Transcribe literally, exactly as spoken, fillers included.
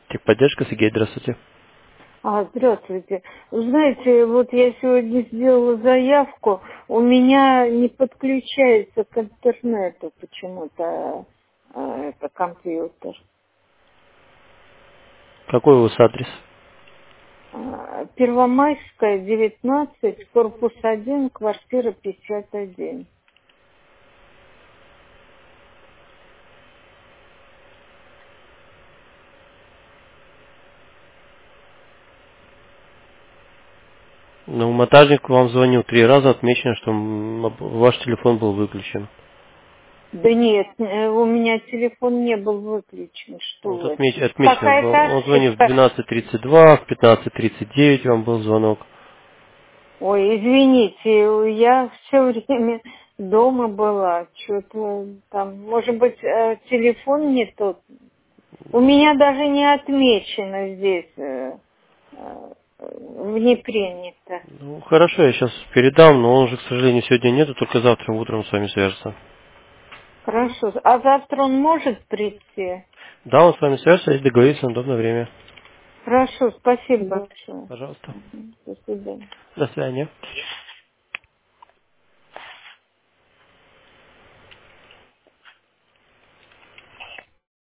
Техподдержка, Сергей, здравствуйте. А, здравствуйте. Знаете, вот я сегодня сделала заявку, у меня не подключается к интернету почему-то э, это компьютер. Какой у вас адрес? А, Первомайская, девятнадцать, корпус один, квартира пятьдесят один. Ну, монтажник вам звонил три раза, отмечено, что м, ваш телефон был выключен. Да нет, э, у меня телефон не был выключен, что Вот вы. отмеч- отмечено было. Какая-то Он звонил в ошибка. двенадцать тридцать два, в пятнадцать тридцать девять вам был звонок. Ой, извините, я все время дома была. Что-то там, может быть, э, телефон не тот. У меня даже не отмечено здесь, э, э, не принято. Ну, хорошо, я сейчас передам, но он же, к сожалению, сегодня нету, только завтра утром с вами свяжется. Хорошо. А завтра он может прийти? Да, он с вами свяжется, если договорится на удобное время. Хорошо, спасибо большое. Пожалуйста. Мгм. До свидания. До свидания.